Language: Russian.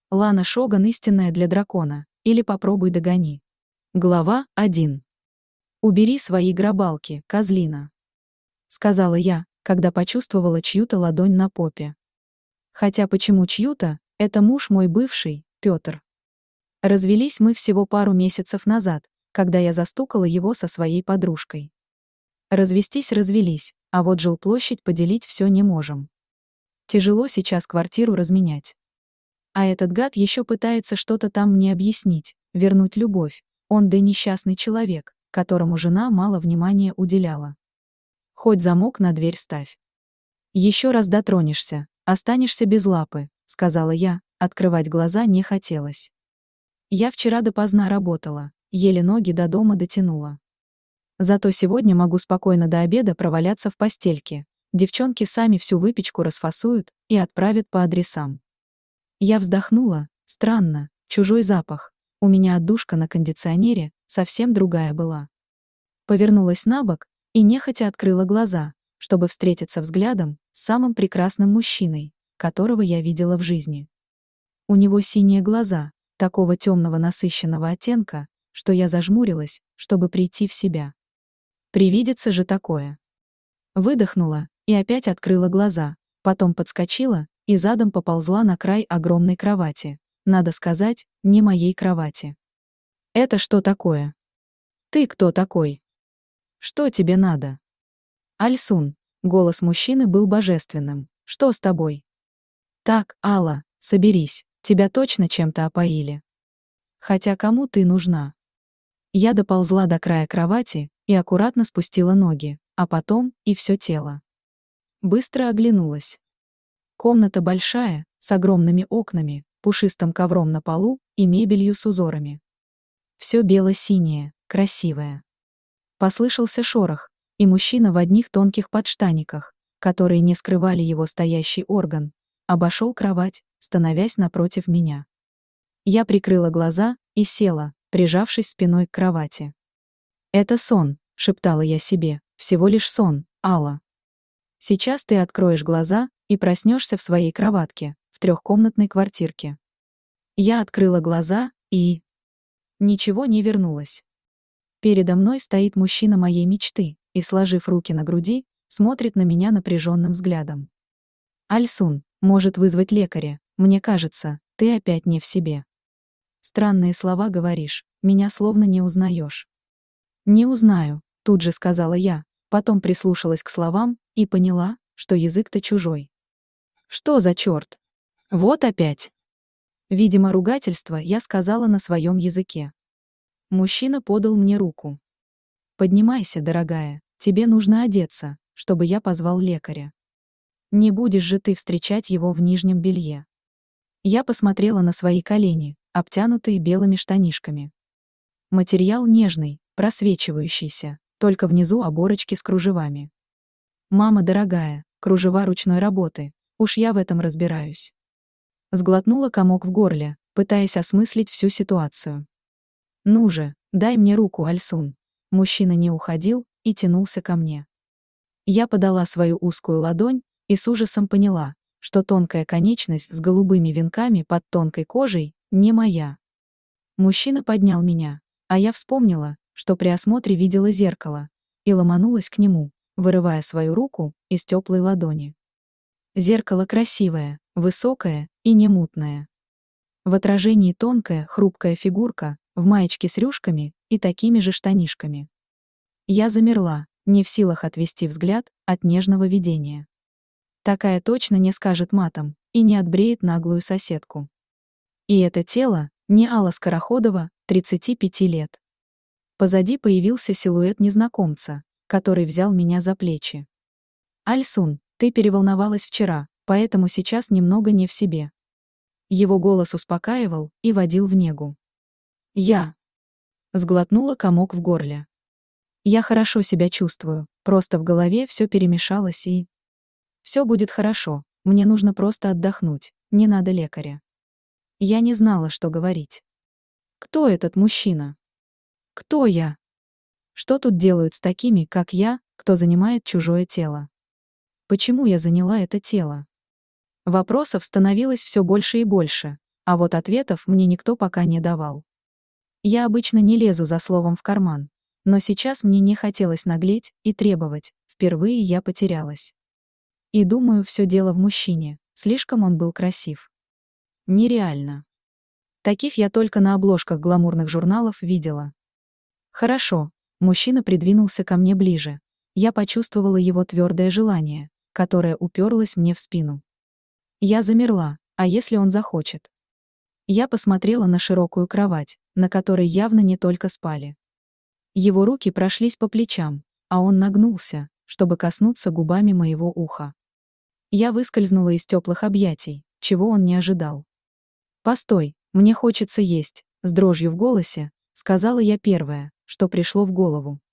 Лана Шоган истинная для дракона, или попробуй догони. Глава 1. «Убери свои грабалки, козлина», — сказала я, когда почувствовала чью-то ладонь на попе. Хотя почему чью-то, это муж мой бывший, Пётр. Развелись мы всего пару месяцев назад, когда я застукала его со своей подружкой. Развелись, а вот жилплощадь поделить все не можем. Тяжело сейчас квартиру разменять. А этот гад еще пытается что-то там мне объяснить, вернуть любовь. Он да несчастный человек, которому жена мало внимания уделяла. Хоть замок на дверь ставь. Еще раз дотронешься, останешься без лапы, сказала я, открывать глаза не хотелось. Я вчера допоздна работала, еле ноги до дома дотянула. Зато сегодня могу спокойно до обеда проваляться в постельке. Девчонки сами всю выпечку расфасуют и отправят по адресам. Я вздохнула, странно, чужой запах. У меня отдушка на кондиционере совсем другая была. Повернулась набок и нехотя открыла глаза, чтобы встретиться взглядом с самым прекрасным мужчиной, которого я видела в жизни. У него синие глаза, такого темного насыщенного оттенка, что я зажмурилась, чтобы прийти в себя. Привидится же такое. Выдохнула и опять открыла глаза, потом подскочила и задом поползла на край огромной кровати. Надо сказать, не моей кровати. «Это что такое? Ты кто такой? Что тебе надо?» «Альсун», голос мужчины был божественным. «Что с тобой?» «Так, Алла, соберись, тебя точно чем-то опоили. Хотя кому ты нужна?» Я доползла до края кровати и аккуратно спустила ноги, а потом и все тело. Быстро оглянулась. Комната большая, с огромными окнами, пушистым ковром на полу и мебелью с узорами. Все бело-синее, красивое. Послышался шорох, и мужчина в одних тонких подштаниках, которые не скрывали его стоящий орган, обошел кровать, становясь напротив меня. Я прикрыла глаза и села, прижавшись спиной к кровати. «Это сон», — шептала я себе, — «всего лишь сон, Алла. Сейчас ты откроешь глаза и проснешься в своей кроватке, в трехкомнатной квартирке». Я открыла глаза и... Ничего не вернулось. Передо мной стоит мужчина моей мечты и, сложив руки на груди, смотрит на меня напряженным взглядом. «Альсун, может вызвать лекаря, мне кажется, ты опять не в себе. Странные слова говоришь, меня словно не узнаешь». «Не узнаю», тут же сказала я, потом прислушалась к словам и поняла, что язык-то чужой. «Что за черт? Вот опять!» Видимо, ругательство я сказала на своем языке. Мужчина подал мне руку. «Поднимайся, дорогая, тебе нужно одеться, чтобы я позвал лекаря. Не будешь же ты встречать его в нижнем белье». Я посмотрела на свои колени, обтянутые белыми штанишками. Материал нежный, просвечивающийся, только внизу оборочки с кружевами. «Мама дорогая, кружева ручной работы, уж я в этом разбираюсь». Сглотнула комок в горле, пытаясь осмыслить всю ситуацию. «Ну же, дай мне руку, Альсун». Мужчина не уходил и тянулся ко мне. Я подала свою узкую ладонь и с ужасом поняла, что тонкая конечность с голубыми венками под тонкой кожей не моя. Мужчина поднял меня, а я вспомнила, что при осмотре видела зеркало, и ломанулась к нему, вырывая свою руку из теплой ладони. Зеркало красивое, высокое и не мутное. В отражении тонкая, хрупкая фигурка, в маечке с рюшками и такими же штанишками. Я замерла, не в силах отвести взгляд от нежного видения. Такая точно не скажет матом и не отбреет наглую соседку. И это тело не Алла Скороходова, 35 лет. Позади появился силуэт незнакомца, который взял меня за плечи. «Альсун, ты переволновалась вчера, поэтому сейчас немного не в себе». Его голос успокаивал и водил в негу. Я сглотнула комок в горле. Я хорошо себя чувствую, просто в голове все перемешалось и... Все будет хорошо, мне нужно просто отдохнуть, не надо лекаря. Я не знала, что говорить. Кто этот мужчина? Кто я? Что тут делают с такими, как я, кто занимает чужое тело? Почему я заняла это тело? Вопросов становилось все больше и больше, А вот ответов мне никто пока не давал. Я обычно не лезу за словом в карман, но сейчас мне не хотелось наглеть и требовать, впервые я потерялась. И думаю, все дело в мужчине, слишком он был красив. Нереально. Таких я только на обложках гламурных журналов видела. Хорошо, мужчина придвинулся ко мне ближе. Я почувствовала его твердое желание, которое уперлось мне в спину. Я замерла, а если он захочет? Я посмотрела на широкую кровать, на которой явно не только спали. Его руки прошлись по плечам, а он нагнулся, чтобы коснуться губами моего уха. Я выскользнула из теплых объятий, чего он не ожидал. «Постой, мне хочется есть», — с дрожью в голосе, сказала я первое, что пришло в голову.